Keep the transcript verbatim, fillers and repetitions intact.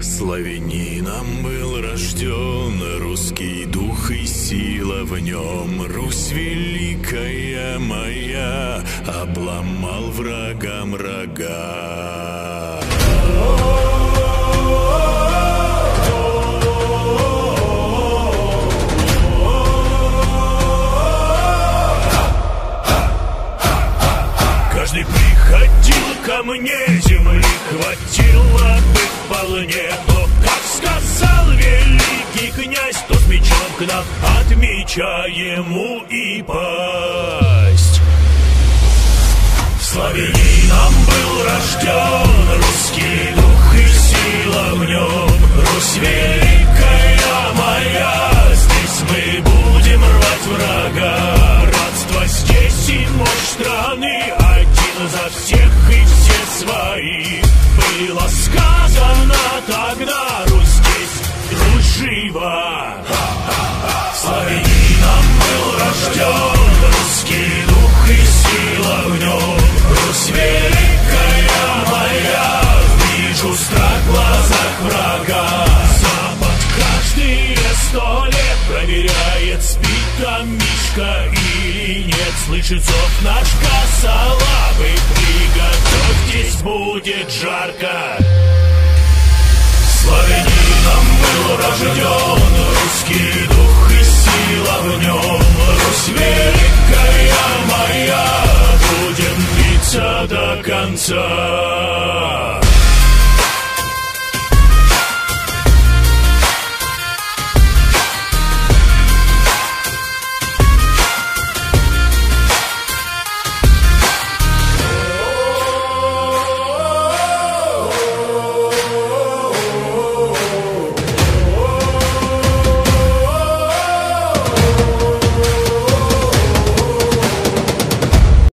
Славянином был рожден русский дух и сила в нем. Русь великая моя обломал врагам рога. Каждый приходил ко мне, земли хватило бы вполне. Но, как сказал великий князь, то с мечом к нам от меча ему и пасть. Славянином был рожден русский дух и сила в нем. Русь великая моя, здесь мы будем рвать врага. Родство здесь и мощь страны, один за всех и все свои. Было сказано тогда, Русь здесь, Русь жива. Славянином был рожден русский дух и сила в нем. Русь великая моя, вижу страх в глазах врага. Запад каждые сто лет проверяет, спит там Мишка или нет. Слышит зов наш косолапый, приготовьтесь, будет жарко. Славянином был рожден русский дух и сила в нем. Русь великая моя, будем биться до конца.